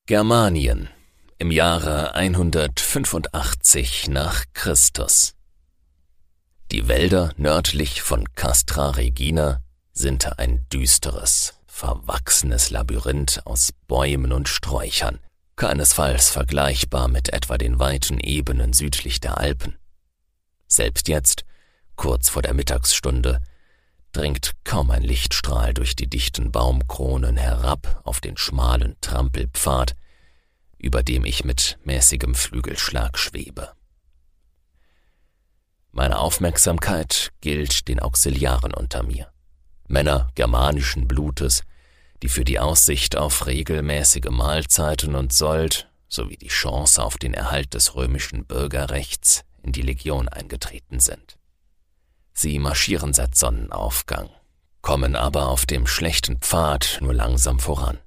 Germanien im Jahre 185 nach Christus. Die Wälder nördlich von Castra Regina sind ein düsteres, verwachsenes Labyrinth aus Bäumen und Sträuchern, keinesfalls vergleichbar mit etwa den weiten Ebenen südlich der Alpen. Selbst jetzt, kurz vor der Mittagsstunde, dringt kaum ein Lichtstrahl durch die dichten Baumkronen herab auf den schmalen Trampelpfad, über dem ich mit mäßigem Flügelschlag schwebe. Meine Aufmerksamkeit gilt den Auxiliaren unter mir, Männer germanischen Blutes, die für die Aussicht auf regelmäßige Mahlzeiten und Sold sowie die Chance auf den Erhalt des römischen Bürgerrechts in die Legion eingetreten sind. Sie marschieren seit Sonnenaufgang, kommen aber auf dem schlechten Pfad nur langsam voran.